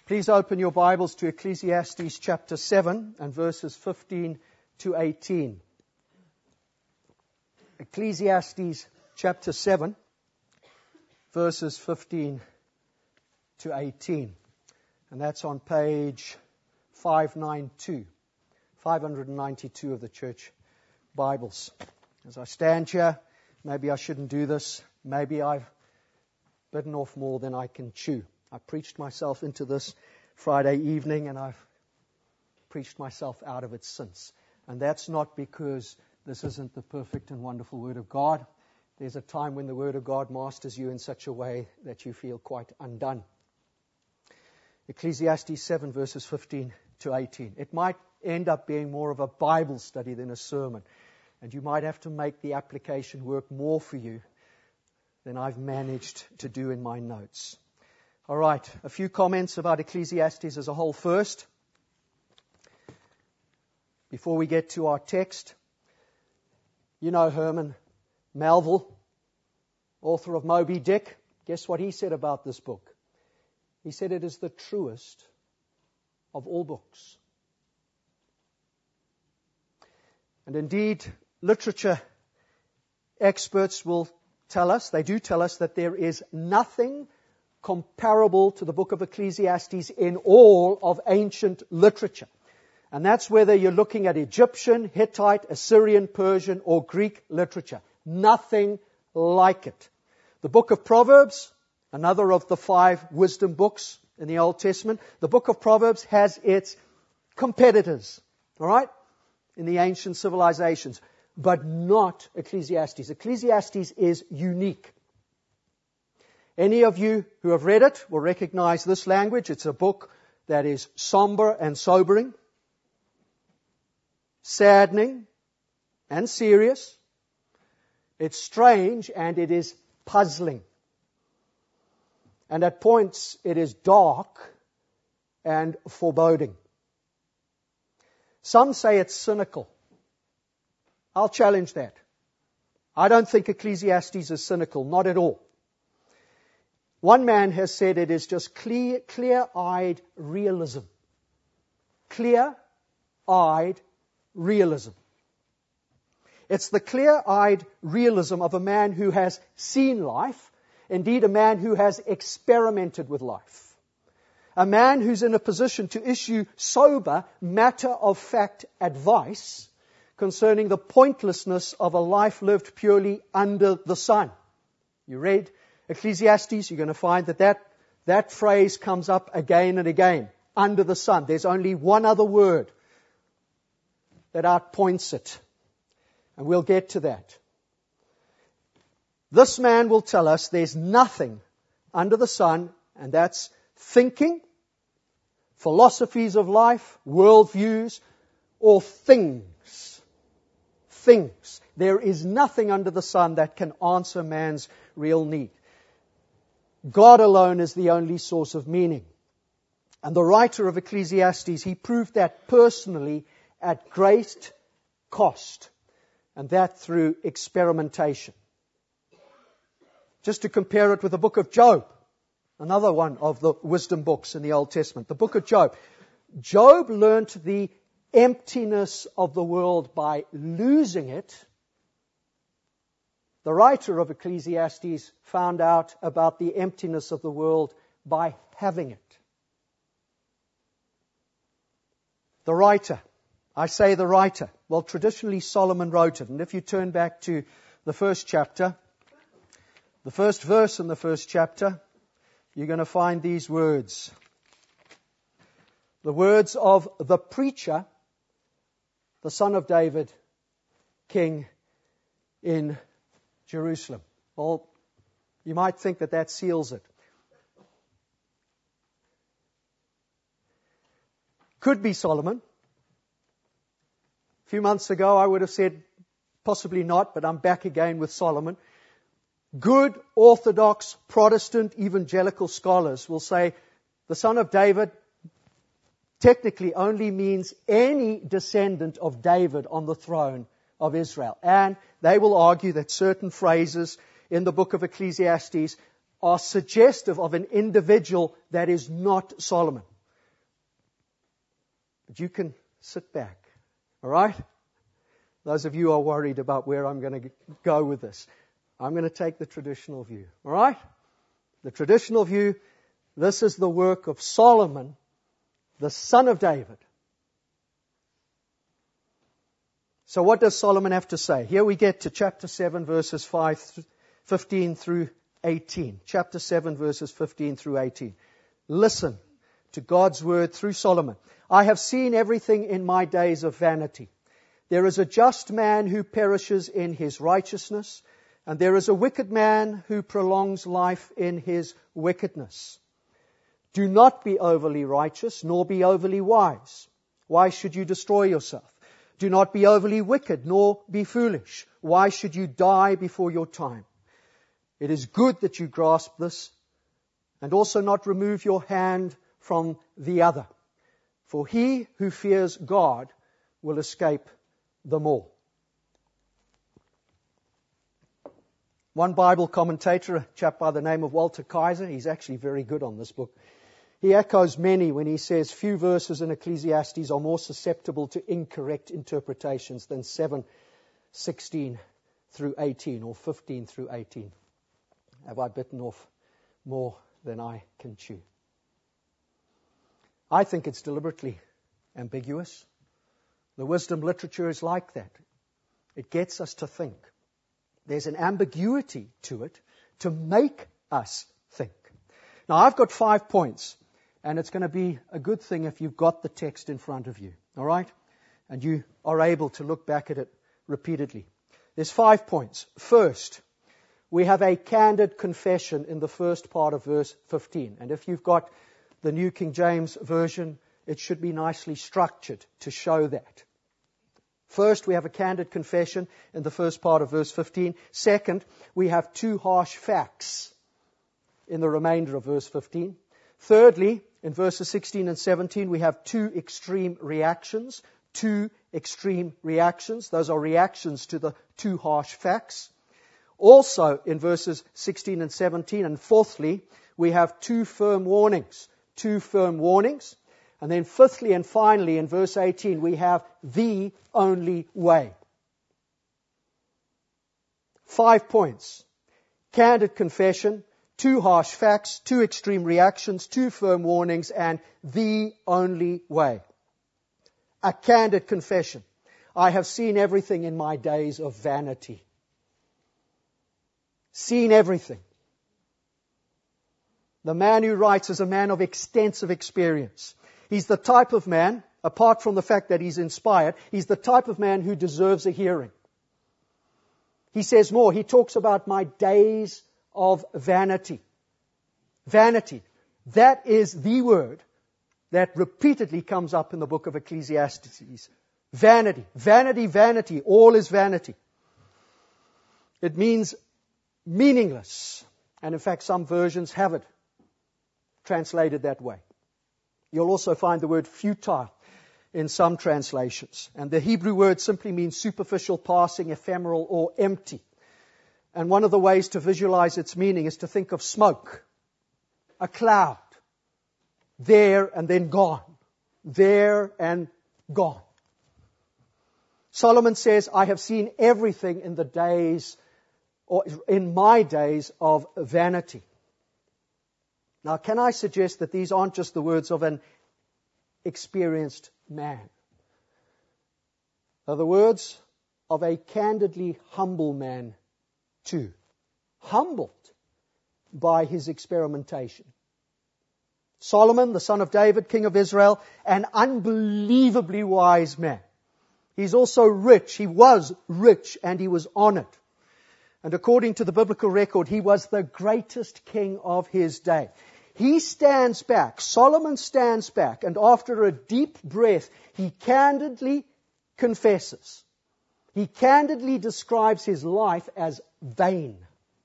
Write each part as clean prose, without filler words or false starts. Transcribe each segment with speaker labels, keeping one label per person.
Speaker 1: Please open your Bibles to Ecclesiastes chapter 7 and verses 15 to 18. Ecclesiastes chapter 7, verses 15 to 18. And that's on page 592 of the church Bibles. As I stand here, maybe I shouldn't do this. Maybe I've bitten off more than I can chew. I preached myself into this Friday evening, and I've preached myself out of it since. And that's not because this isn't the perfect and wonderful Word of God. There's a time when the Word of God masters you in such a way that you feel quite undone. Ecclesiastes 7, verses 15 to 18. It might end up being more of a Bible study than a sermon, and you might have to make the application work more for you than I've managed to do in my notes. All right, a few comments about Ecclesiastes as a whole first. Before we get to our text, you know Herman Melville, author of Moby Dick. Guess what he said about this book? He said it is the truest of all books. And indeed, literature experts will tell us, they do tell us, that there is nothing comparable to the book of Ecclesiastes in all of ancient literature. And that's whether you're looking at Egyptian, Hittite, Assyrian, Persian, or Greek literature. Nothing like it. The book of Proverbs, another of the 5 wisdom books in the Old Testament, the book of Proverbs has its competitors, all right, in the ancient civilizations, but not Ecclesiastes. Ecclesiastes is unique. Any of you who have read it will recognize this language. It's a book that is somber and sobering, saddening and serious. It's strange and it is puzzling. And at points it is dark and foreboding. Some say it's cynical. I'll challenge that. I don't think Ecclesiastes is cynical, not at all. One man has said it is just clear-eyed realism. Clear-eyed realism. It's the clear-eyed realism of a man who has seen life, indeed a man who has experimented with life. A man who's in a position to issue sober, matter-of-fact advice concerning the pointlessness of a life lived purely under the sun. You read Ecclesiastes, you're going to find that phrase comes up again and again. Under the sun. There's only one other word that outpoints it. And we'll get to that. This man will tell us there's nothing under the sun, and that's thinking, philosophies of life, worldviews, or things. Things. There is nothing under the sun that can answer man's real need. God alone is the only source of meaning. And the writer of Ecclesiastes, he proved that personally at great cost, and that through experimentation. Just to compare it with the book of Job, another one of the wisdom books in the Old Testament, the book of Job. Job learnt the emptiness of the world by losing it. The writer of Ecclesiastes found out about the emptiness of the world by having it. The writer. I say the writer. Well, traditionally Solomon wrote it. And if you turn back to the first chapter, the first verse in the first chapter, you're going to find these words. The words of the preacher, the son of David, king in Jerusalem. Well, you might think that seals it. Could be Solomon. A few months ago I would have said possibly not, but I'm back again with Solomon. Good Orthodox Protestant evangelical scholars will say the son of David technically only means any descendant of David on the throne of Israel. And they will argue that certain phrases in the book of Ecclesiastes are suggestive of an individual that is not Solomon. But you can sit back. All right? Those of you who are worried about where I'm going to go with this, I'm going to take the traditional view. All right? The traditional view, this is the work of Solomon, the son of David. So what does Solomon have to say? Here we get to chapter 7, verses 15 through 18. Chapter 7, verses 15 through 18. Listen to God's word through Solomon. I have seen everything in my days of vanity. There is a just man who perishes in his righteousness, and there is a wicked man who prolongs life in his wickedness. Do not be overly righteous, nor be overly wise. Why should you destroy yourself? Do not be overly wicked, nor be foolish. Why should you die before your time? It is good that you grasp this, and also not remove your hand from the other. For he who fears God will escape them all. One Bible commentator, a chap by the name of Walter Kaiser, he's actually very good on this book. He echoes many when he says few verses in Ecclesiastes are more susceptible to incorrect interpretations than 7:16 through 18 or 15 through 18. Have I bitten off more than I can chew? I think it's deliberately ambiguous. The wisdom literature is like that. It gets us to think. There's an ambiguity to it to make us think. Now, I've got 5 points, and it's going to be a good thing if you've got the text in front of you, all right? And you are able to look back at it repeatedly. There's 5 points. First, we have a candid confession in the first part of verse 15. And if you've got the New King James Version, it should be nicely structured to show that. First, we have a candid confession in the first part of verse 15. Second, we have 2 harsh facts in the remainder of verse 15. Thirdly, in verses 16 and 17, we have 2 extreme reactions. 2 extreme reactions. Those are reactions to the 2 harsh facts. Also, in verses 16 and 17. And fourthly, we have 2 firm warnings. 2 firm warnings. And then fifthly and finally, in verse 18, we have the only way. 5 points. Candid confession, 2 harsh facts, 2 extreme reactions, 2 firm warnings, and the only way. A candid confession. I have seen everything in my days of vanity. Seen everything. The man who writes is a man of extensive experience. He's the type of man, apart from the fact that he's inspired, he's the type of man who deserves a hearing. He says more. He talks about my days of vanity. Vanity. That is the word that repeatedly comes up in the book of Ecclesiastes. Vanity. Vanity, vanity. All is vanity. It means meaningless. And in fact, some versions have it translated that way. You'll also find the word futile in some translations. And the Hebrew word simply means superficial, passing, ephemeral, or empty. And one of the ways to visualize its meaning is to think of smoke. A cloud. There and then gone. There and gone. Solomon says, I have seen everything in the days, or in my days of vanity. Now, can I suggest that these aren't just the words of an experienced man? They're the words of a candidly humble man too. Humbled by his experimentation. Solomon, the son of David, king of Israel, an unbelievably wise man. He's also rich. He was rich and he was honored. And according to the biblical record, he was the greatest king of his day. He stands back, Solomon stands back, and after a deep breath, he candidly confesses. He candidly describes his life as vain.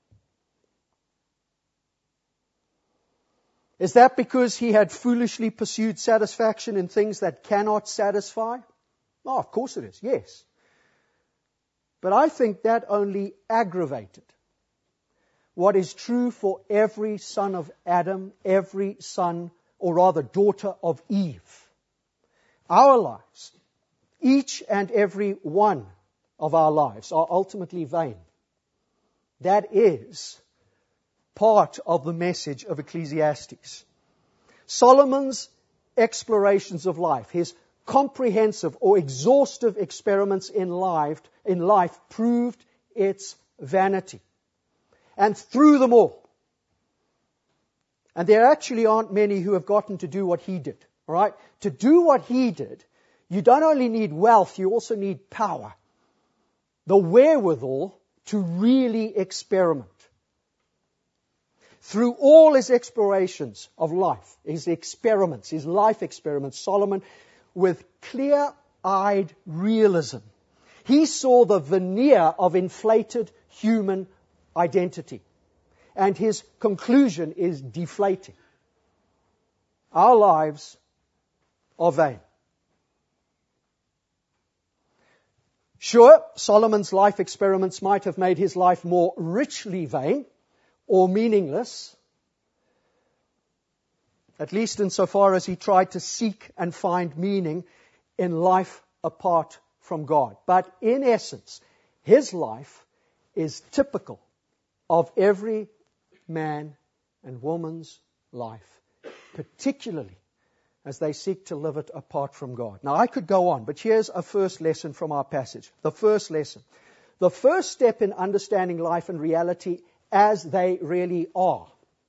Speaker 1: Is that because he had foolishly pursued satisfaction in things that cannot satisfy? Oh, of course it is, yes. But I think that only aggravated what is true for every son of Adam, every son, or rather daughter of Eve. our lives, each and every one of our lives, are ultimately vain. That is part of the message of Ecclesiastes. Solomon's explorations of life, his comprehensive or exhaustive experiments in life proved its vanity. And through them all, and there actually aren't many who have gotten to do what he did. All right? To do what he did, you don't only need wealth, you also need power. The wherewithal to really experiment. Through all his explorations of life, his experiments, his life experiments, Solomon, with clear-eyed realism, he saw the veneer of inflated human identity. And his conclusion is deflating. Our lives are vain. Sure, Solomon's life experiments might have made his life more richly vain or meaningless, at least insofar as he tried to seek and find meaning in life apart from God. But in essence, his life is typical of every man and woman's life, particularly as they seek to live it apart from God. Now, I could go on, but here's a first lesson from our passage. The first lesson. The first step in understanding life and reality as they really are.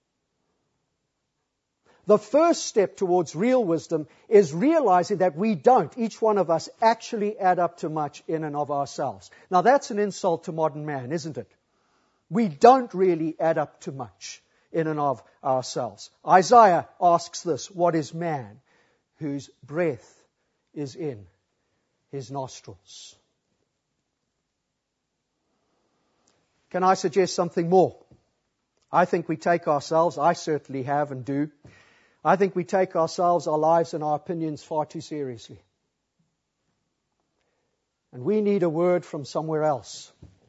Speaker 1: The first step towards real wisdom is realizing that we don't, each one of us, actually add up to much in and of ourselves. Now, that's an insult to modern man, isn't it? We don't really add up to much in and of ourselves. Isaiah asks this, what is man whose breath is in his nostrils? Can I suggest something more? I think we take ourselves, I certainly have and do, I think we take ourselves, our lives and our opinions far too seriously. And we need a word from somewhere else,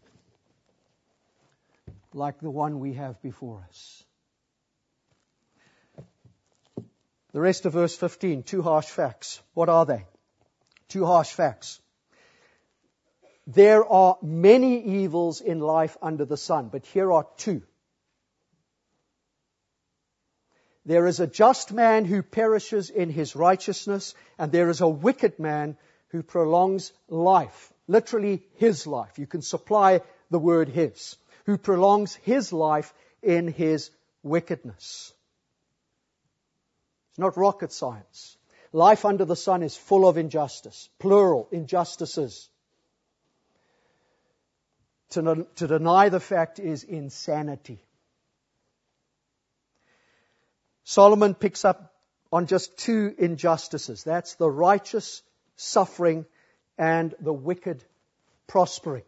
Speaker 1: like the one we have before us. The rest of verse 15, two harsh facts. What are they? Two harsh facts. There are many evils in life under the sun, but here are two. There is a just man who perishes in his righteousness, and there is a wicked man who prolongs life. Literally his life. You can supply the word his. Who prolongs his life in his wickedness. It's not rocket science. Life under the sun is full of injustice. Plural, injustices. To deny the fact is insanity. Solomon picks up on just two injustices. That's the righteous suffering and the wicked prospering.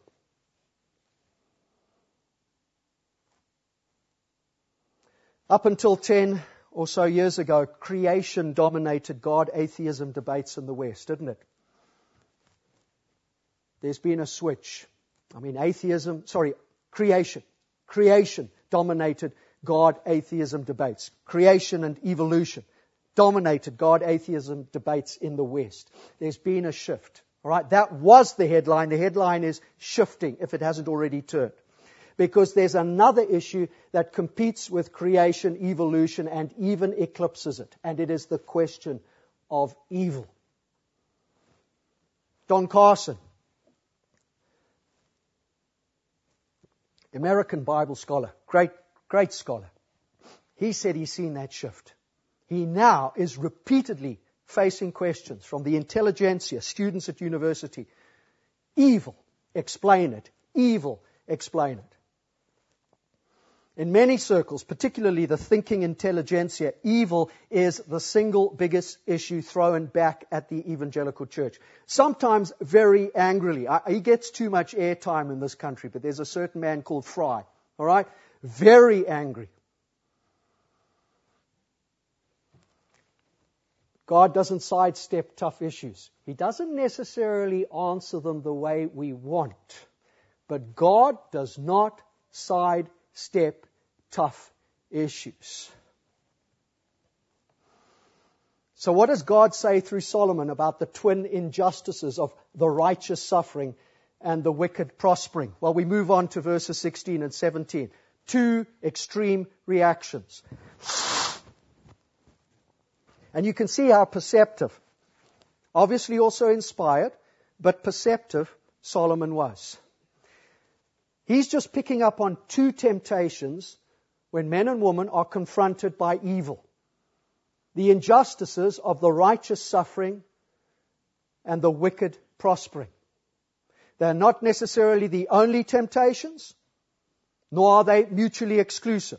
Speaker 1: Up until 10 or so years ago, creation dominated God-atheism debates in the West, didn't it? There's been a switch. Creation dominated God-atheism debates. Creation and evolution dominated God-atheism debates in the West. There's been a shift. All right, that was the headline. The headline is shifting, if it hasn't already turned. Because there's another issue that competes with creation, evolution, and even eclipses it. And it is the question of evil. Don Carson, American Bible scholar, great scholar. He said he's seen that shift. He now is repeatedly facing questions from the intelligentsia, students at university. Evil, explain it. Evil, explain it. In many circles, particularly the thinking intelligentsia, evil is the single biggest issue thrown back at the evangelical church. Sometimes very angrily. He gets too much airtime in this country, but there's a certain man called Fry. All right? Very angry. God doesn't sidestep tough issues. He doesn't necessarily answer them the way we want. But God does not sidestep tough issues. So what does God say through Solomon about the twin injustices of the righteous suffering and the wicked prospering? Well, we move on to verses 16 and 17. Two extreme reactions. And you can see how perceptive, obviously also inspired, but perceptive Solomon was. He's just picking up on two temptations when men and women are confronted by evil. The injustices of the righteous suffering and the wicked prospering. They're not necessarily the only temptations, nor are they mutually exclusive.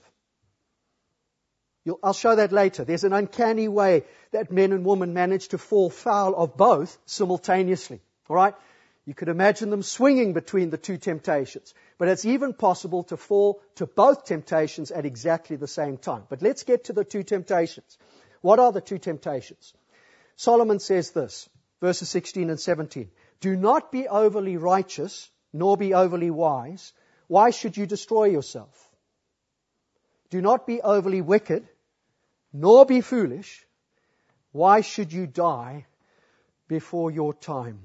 Speaker 1: I'll show that later. There's an uncanny way that men and women manage to fall foul of both simultaneously. All right? You could imagine them swinging between the two temptations. But it's even possible to fall to both temptations at exactly the same time. But let's get to the two temptations. What are the two temptations? Solomon says this, verses 16 and 17. Do not be overly righteous, nor be overly wise. Why should you destroy yourself? Do not be overly wicked, nor be foolish. Why should you die before your time?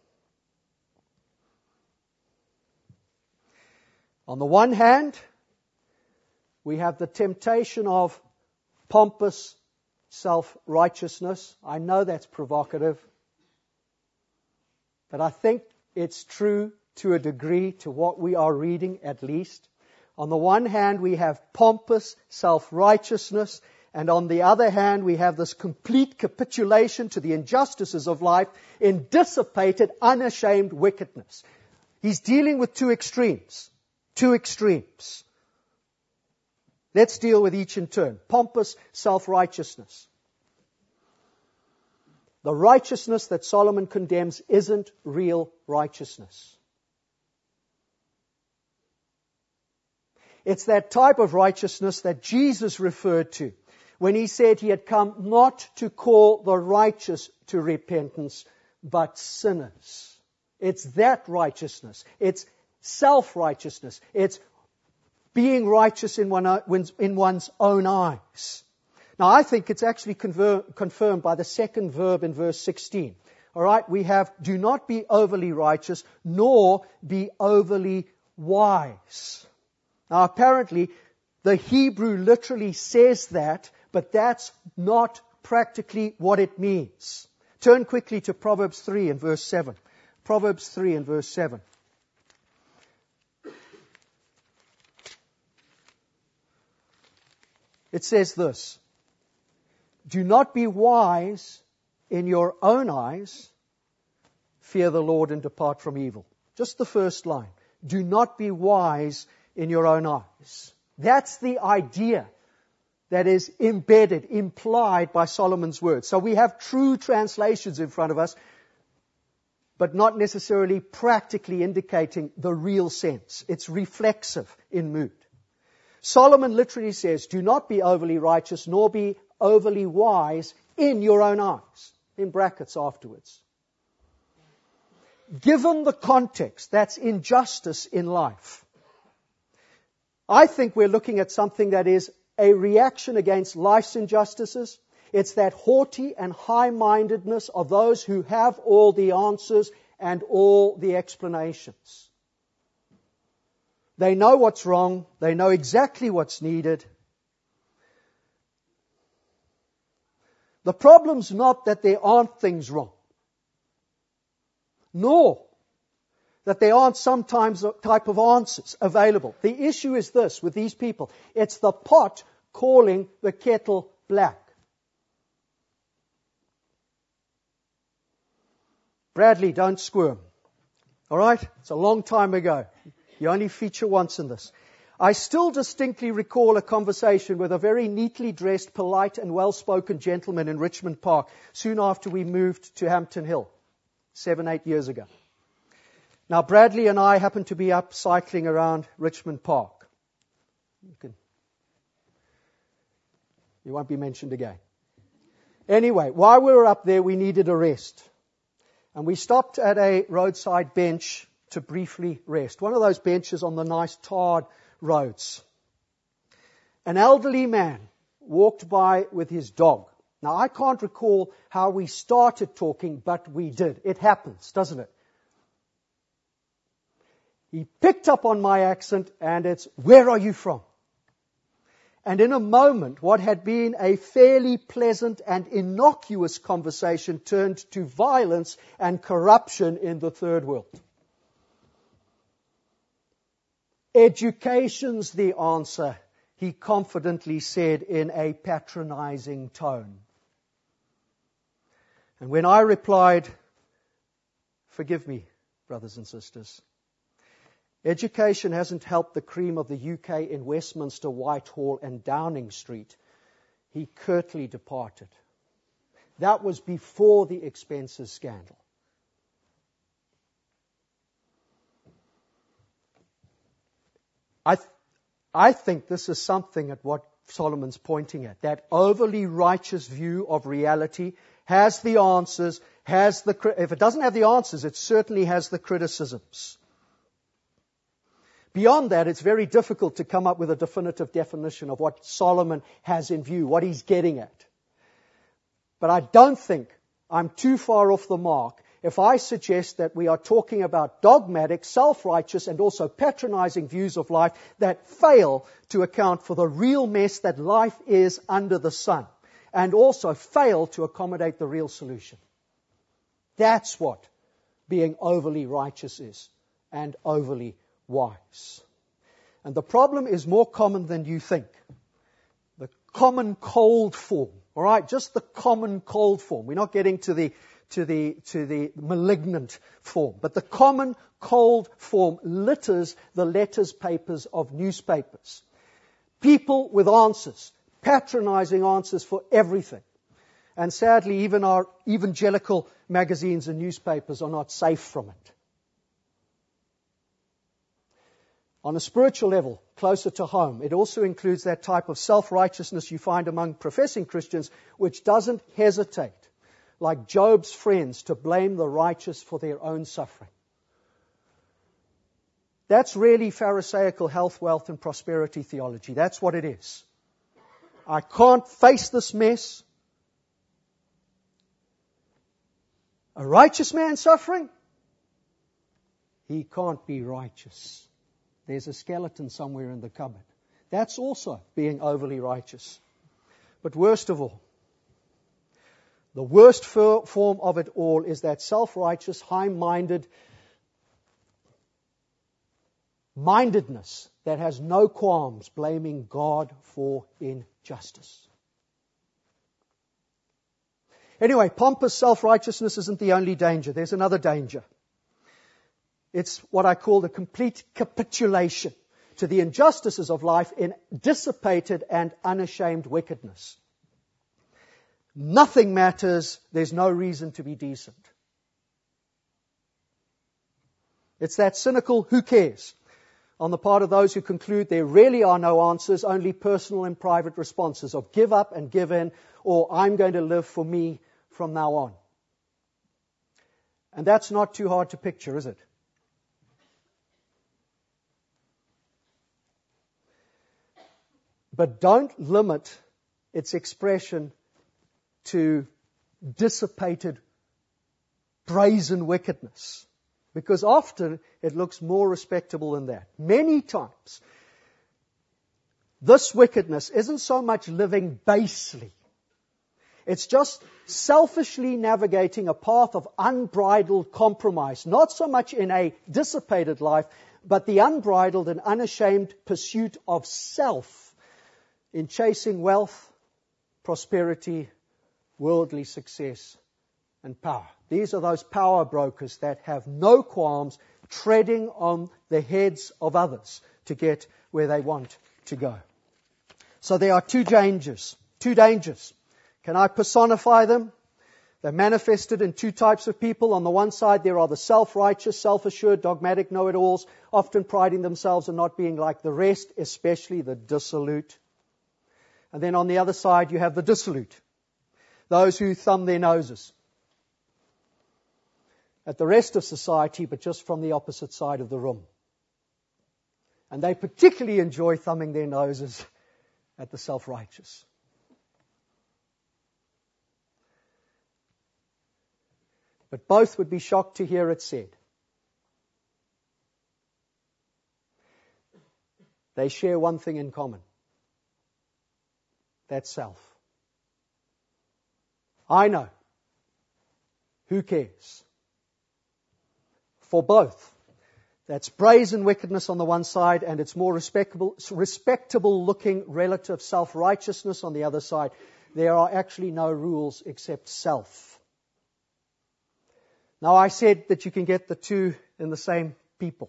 Speaker 1: On the one hand, we have the temptation of pompous self-righteousness. I know that's provocative, but I think it's true to a degree, to what we are reading at least. On the one hand, we have pompous self-righteousness, and on the other hand, we have this complete capitulation to the injustices of life in dissipated, unashamed wickedness. He's dealing with two extremes. Two extremes. Let's deal with each in turn. Pompous self-righteousness. The righteousness that Solomon condemns isn't real righteousness. It's that type of righteousness that Jesus referred to when he said he had come not to call the righteous to repentance, but sinners. It's that righteousness. It's self-righteousness. It's being righteous in one's own eyes. Now, I think it's actually confirmed by the second verb in verse 16. All right, we have, do not be overly righteous, nor be overly wise. Now, apparently, the Hebrew literally says that, but that's not practically what it means. Turn quickly to Proverbs 3 and verse 7. Proverbs 3 and verse 7. It says this, do not be wise in your own eyes, fear the Lord and depart from evil. Just the first line. Do not be wise in your own eyes. That's the idea that is embedded, implied by Solomon's words. So we have true translations in front of us, but not necessarily practically indicating the real sense. It's reflexive in mood. Solomon literally says, do not be overly righteous, nor be overly wise in your own eyes. In brackets afterwards. Given the context, that's injustice in life. I think we're looking at something that is a reaction against life's injustices. It's that haughty and high-mindedness of those who have all the answers and all the explanations. They know what's wrong. They know exactly what's needed. The problem's not that there aren't things wrong, nor that there aren't sometimes a type of answers available. The issue is this with these people. It's the pot calling the kettle black. Bradley, don't squirm. All right? It's a long time ago. You only feature once in this. I still distinctly recall a conversation with a very neatly dressed, polite and well-spoken gentleman in Richmond Park soon after we moved to Hampton Hill, 7-8 years ago. Now, Bradley and I happened to be up cycling around Richmond Park. You won't be mentioned again. Anyway, while we were up there, we needed a rest. And we stopped at a roadside bench to briefly rest. One of those benches on the nice tarred roads. An elderly man walked by with his dog. Now, I can't recall how we started talking, but we did. It happens, doesn't it? He picked up on my accent, and it's, "Where are you from?" And in a moment, what had been a fairly pleasant and innocuous conversation turned to violence and corruption in the third world. "Education's the answer," he confidently said in a patronizing tone. And when I replied, "Forgive me, brothers and sisters, education hasn't helped the cream of the UK in Westminster, Whitehall and Downing Street," he curtly departed. That was before the expenses scandal. I think this is something at what Solomon's pointing at. That overly righteous view of reality has the answers, if it doesn't have the answers, it certainly has the criticisms. Beyond that, it's very difficult to come up with a definitive definition of what Solomon has in view, what he's getting at. But I don't think I'm too far off the mark if I suggest that we are talking about dogmatic, self-righteous, and also patronizing views of life that fail to account for the real mess that life is under the sun, and also fail to accommodate the real solution. That's what being overly righteous is, and overly wise. And the problem is more common than you think. The common cold form, all right, just the common cold form. We're not getting to the malignant form, but the common cold form litters the letters papers of newspapers. People with answers, patronizing answers for everything. And sadly, even our evangelical magazines and newspapers are not safe from it. On a spiritual level, closer to home, it also includes that type of self-righteousness you find among professing Christians, which doesn't hesitate, like Job's friends, to blame the righteous for their own suffering. That's really Pharisaical health, wealth, and prosperity theology. That's what it is. I can't face this mess. A righteous man suffering? He can't be righteous. There's a skeleton somewhere in the cupboard. That's also being overly righteous. But worst of all, the worst form of it all is that self-righteous, high-minded mindedness that has no qualms blaming God for injustice. Anyway, pompous self-righteousness isn't the only danger. There's another danger. It's what I call the complete capitulation to the injustices of life in dissipated and unashamed wickedness. Nothing matters. There's no reason to be decent. It's that cynical "who cares" on the part of those who conclude there really are no answers, only personal and private responses of give up and give in, or I'm going to live for me from now on. And that's not too hard to picture, is it? But don't limit its expression to dissipated, brazen wickedness, because often it looks more respectable than that. Many times, this wickedness isn't so much living basely. It's just selfishly navigating a path of unbridled compromise, not so much in a dissipated life, but the unbridled and unashamed pursuit of self in chasing wealth, prosperity, worldly success, and power. These are those power brokers that have no qualms treading on the heads of others to get where they want to go. So there are two dangers. Can I personify them? They're manifested in two types of people. On the one side, there are the self-righteous, self-assured, dogmatic know-it-alls, often priding themselves on not being like the rest, especially the dissolute. And then on the other side, you have the dissolute, those who thumb their noses at the rest of society, but just from the opposite side of the room. And they particularly enjoy thumbing their noses at the self-righteous. But both would be shocked to hear it said. They share one thing in common. That's self. I know. Who cares? For both. That's brazen wickedness on the one side, and it's more respectable looking relative self-righteousness on the other side. There are actually no rules except self. Now, I said that you can get the two in the same people.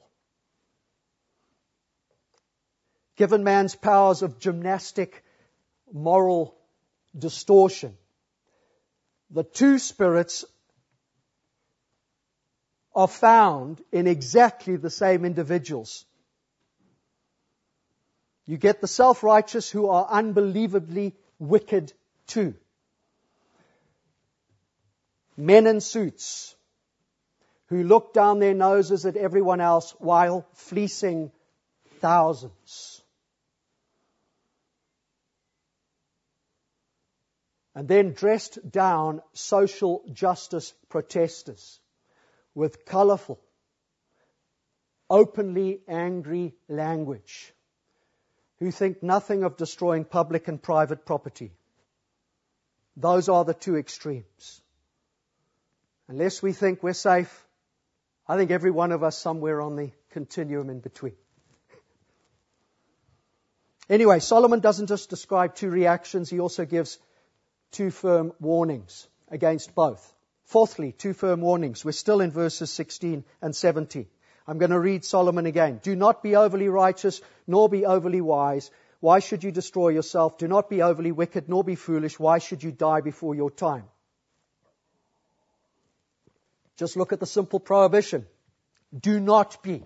Speaker 1: Given man's powers of gymnastic moral distortion, the two spirits are found in exactly the same individuals. You get the self-righteous who are unbelievably wicked too. Men in suits who look down their noses at everyone else while fleecing thousands. And then dressed down social justice protesters with colorful, openly angry language, who think nothing of destroying public and private property. Those are the two extremes. Unless we think we're safe, I think every one of us somewhere on the continuum in between. Anyway, Solomon doesn't just describe two reactions, he also gives two firm warnings against both. Fourthly, two firm warnings. We're still in verses 16 and 17. I'm going to read Solomon again. Do not be overly righteous, nor be overly wise. Why should you destroy yourself? Do not be overly wicked, nor be foolish. Why should you die before your time? Just look at the simple prohibition. Do not be.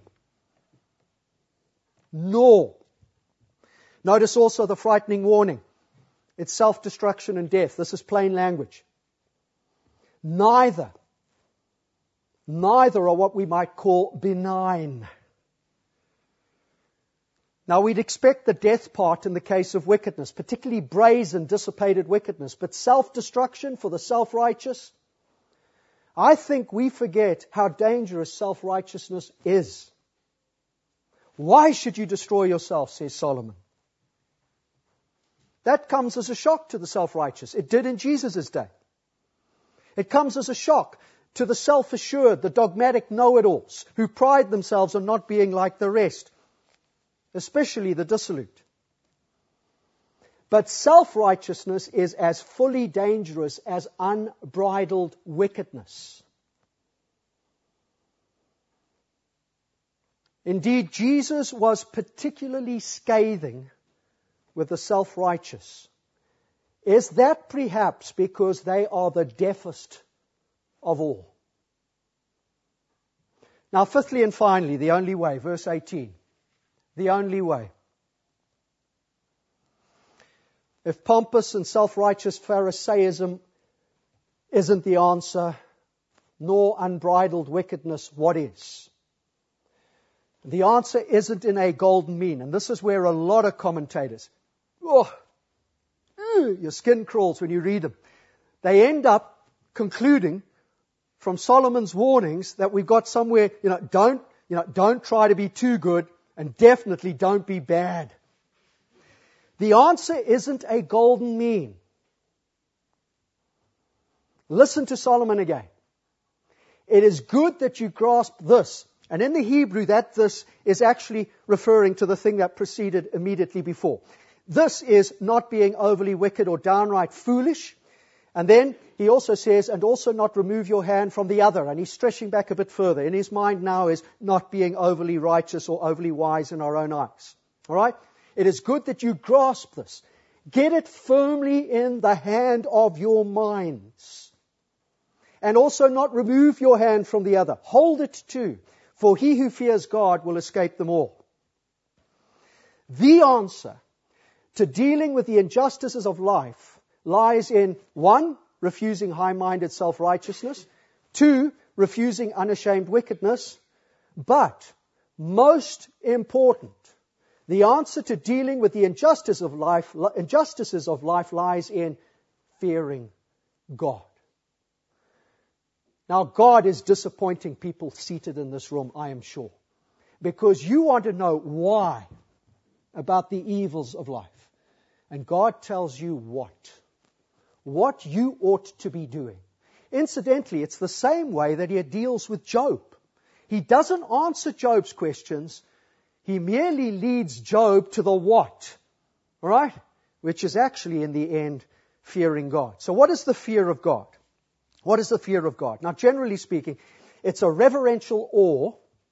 Speaker 1: Nor. Notice also the frightening warning. It's self-destruction and death. This is plain language. Neither are what we might call benign. Now, we'd expect the death part in the case of wickedness, particularly brazen, dissipated wickedness, but self-destruction for the self-righteous, I think we forget how dangerous self-righteousness is. Why should you destroy yourself, says Solomon. That comes as a shock to the self-righteous. It did in Jesus' day. It comes as a shock to the self-assured, the dogmatic know-it-alls, who pride themselves on not being like the rest, especially the dissolute. But self-righteousness is as fully dangerous as unbridled wickedness. Indeed, Jesus was particularly scathing with the self-righteous. Is that perhaps because they are the deafest of all? Now, fifthly and finally, the only way, verse 18. The only way. If pompous and self-righteous Pharisaism isn't the answer, nor unbridled wickedness, what is? The answer isn't in a golden mean, and this is where a lot of commentators, your skin crawls when you read them. They end up concluding from Solomon's warnings that we've got somewhere, don't try to be too good, and definitely don't be bad. The answer isn't a golden mean. Listen to Solomon again. It is good that you grasp this. And in the Hebrew, that this is actually referring to the thing that preceded immediately before. This is not being overly wicked or downright foolish. And then he also says, and also not remove your hand from the other. And he's stretching back a bit further. In his mind now is not being overly righteous or overly wise in our own eyes. All right? It is good that you grasp this. Get it firmly in the hand of your minds. And also not remove your hand from the other. Hold it too. For he who fears God will escape them all. The answer to dealing with the injustices of life lies in 1, refusing high-minded self-righteousness, 2, refusing unashamed wickedness, but most important, the answer to dealing with the injustices of life lies in fearing God. Now, God is disappointing people seated in this room, I am sure, because you want to know why about the evils of life. And God tells you what you ought to be doing. Incidentally, it's the same way that He deals with Job. He doesn't answer Job's questions. He merely leads Job to the what, all right? Which is actually, in the end, fearing God. So what is the fear of God? What is the fear of God? Now, generally speaking, it's a reverential awe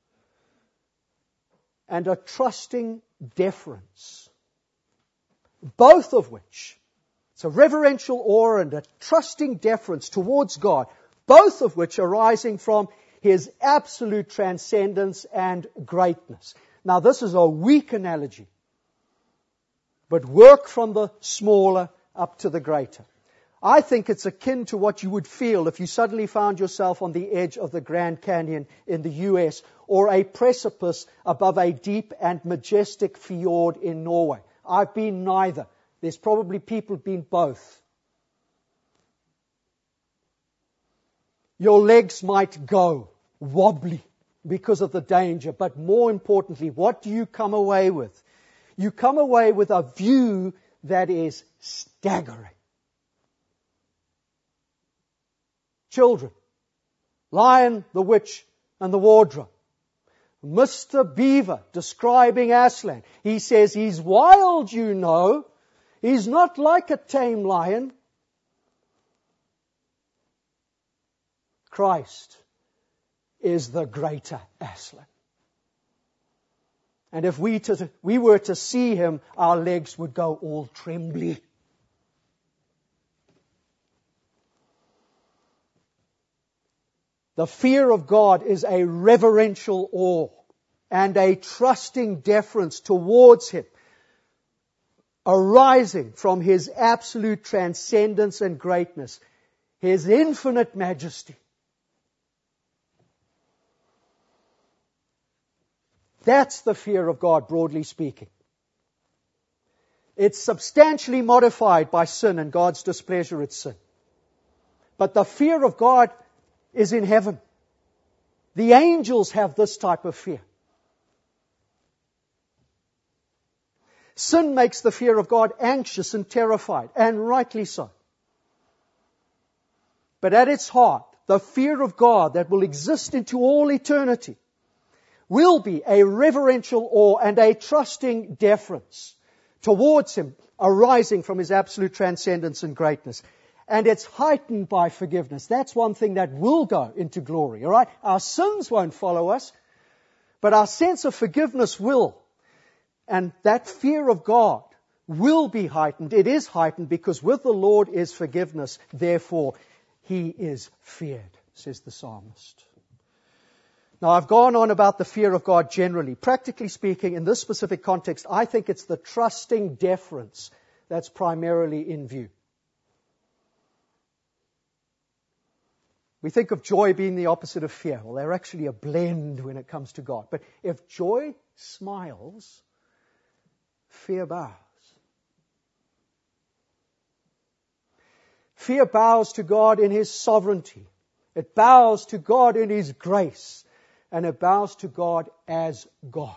Speaker 1: and a trusting deference. Both of which, it's a reverential awe and a trusting deference towards God, both of which arising from His absolute transcendence and greatness. Now, this is a weak analogy, but work from the smaller up to the greater. I think it's akin to what you would feel if you suddenly found yourself on the edge of the Grand Canyon in the US, or a precipice above a deep and majestic fjord in Norway. I've been neither. There's probably people who've been both. Your legs might go wobbly because of the danger, but more importantly, what do you come away with? You come away with a view that is staggering. Children, Lion, the Witch, and the Wardrobe. Mr. Beaver describing Aslan. He says he's wild, you know. He's not like a tame lion. Christ is the greater Aslan. And if we were to see Him, our legs would go all trembly. The fear of God is a reverential awe and a trusting deference towards Him, arising from His absolute transcendence and greatness, His infinite majesty. That's the fear of God, broadly speaking. It's substantially modified by sin and God's displeasure at sin. But the fear of God is in heaven. The angels have this type of fear. Sin makes the fear of God anxious and terrified, and rightly so. But at its heart, the fear of God that will exist into all eternity will be a reverential awe and a trusting deference towards Him, arising from His absolute transcendence and greatness. And it's heightened by forgiveness. That's one thing that will go into glory, all right? Our sins won't follow us, but our sense of forgiveness will. And that fear of God will be heightened. It is heightened because with the Lord is forgiveness. Therefore, He is feared, says the psalmist. Now, I've gone on about the fear of God generally. Practically speaking, in this specific context, I think it's the trusting deference that's primarily in view. We think of joy being the opposite of fear. Well, they're actually a blend when it comes to God. But if joy smiles, fear bows. Fear bows to God in His sovereignty. It bows to God in His grace. And it bows to God as God.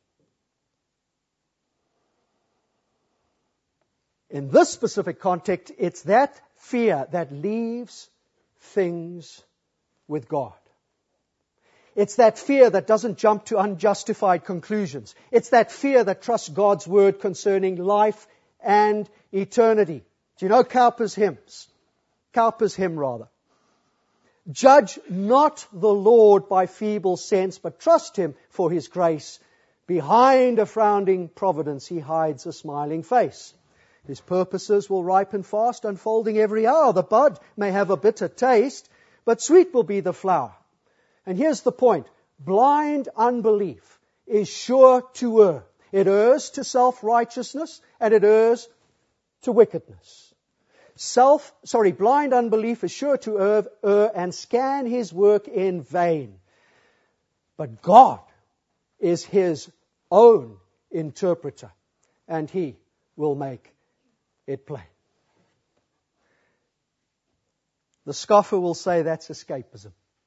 Speaker 1: In this specific context, it's that fear that leaves things with God. It's that fear that doesn't jump to unjustified conclusions. It's that fear that trusts God's word concerning life and eternity. Do you know Cowper's hymns? Cowper's hymn, rather. Judge not the Lord by feeble sense, but trust Him for His grace. Behind a frowning providence He hides a smiling face. His purposes will ripen fast, unfolding every hour. The bud may have a bitter taste, but sweet will be the flower. And here's the point. Blind unbelief is sure to err. It errs to self-righteousness and it errs to wickedness. Blind unbelief is sure to err and scan His work in vain. But God is His own interpreter, and He will make it plain. The scoffer will say that's escapism.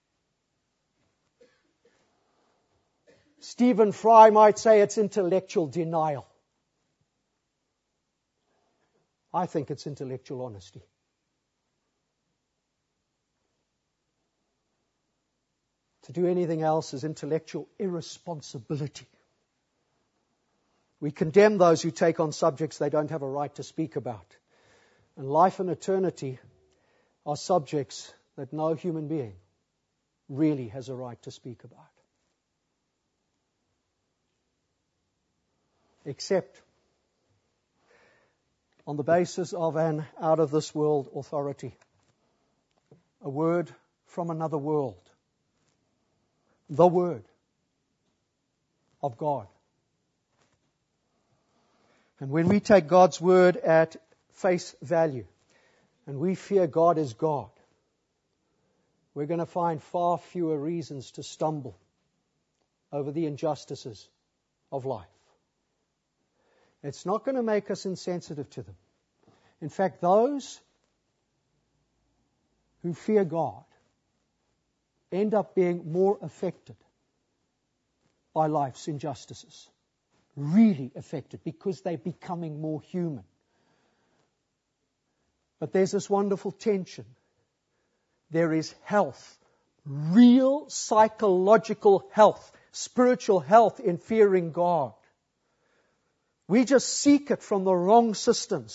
Speaker 1: Stephen Fry might say it's intellectual denial. I think it's intellectual honesty. To do anything else is intellectual irresponsibility. We condemn those who take on subjects they don't have a right to speak about. And life and eternity are subjects that no human being really has a right to speak about. Except on the basis of an out-of-this-world authority. A word from another world. The Word of God. And when we take God's Word at face value, and we fear God as God, we're going to find far fewer reasons to stumble over the injustices of life. It's not going to make us insensitive to them. In fact, those who fear God end up being more affected by life's injustices. Really affected because they're becoming more human. But there's this wonderful tension. There is health, real psychological health, spiritual health in fearing God. We just seek it from the wrong systems.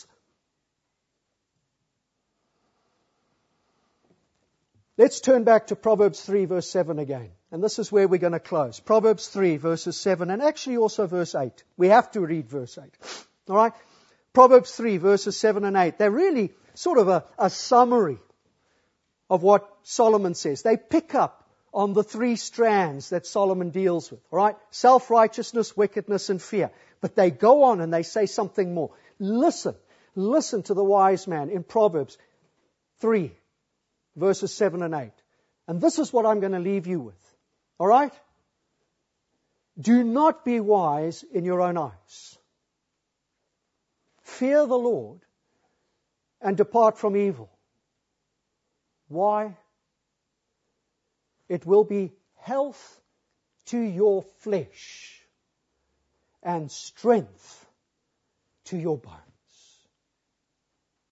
Speaker 1: Let's turn back to Proverbs 3 verse 7 again. And this is where we're going to close. Proverbs 3 verses 7 and actually also verse 8. We have to read verse 8. All right? Proverbs 3 verses 7 and 8. They're really sort of a summary of what Solomon says. They pick up on the three strands that Solomon deals with. All right? Self-righteousness, wickedness, and fear. But they go on and they say something more. Listen to the wise man in Proverbs 3 verses 7 and 8. And this is what I'm going to leave you with. All right? Do not be wise in your own eyes. Fear the Lord and depart from evil. Why? It will be health to your flesh and strength to your bones.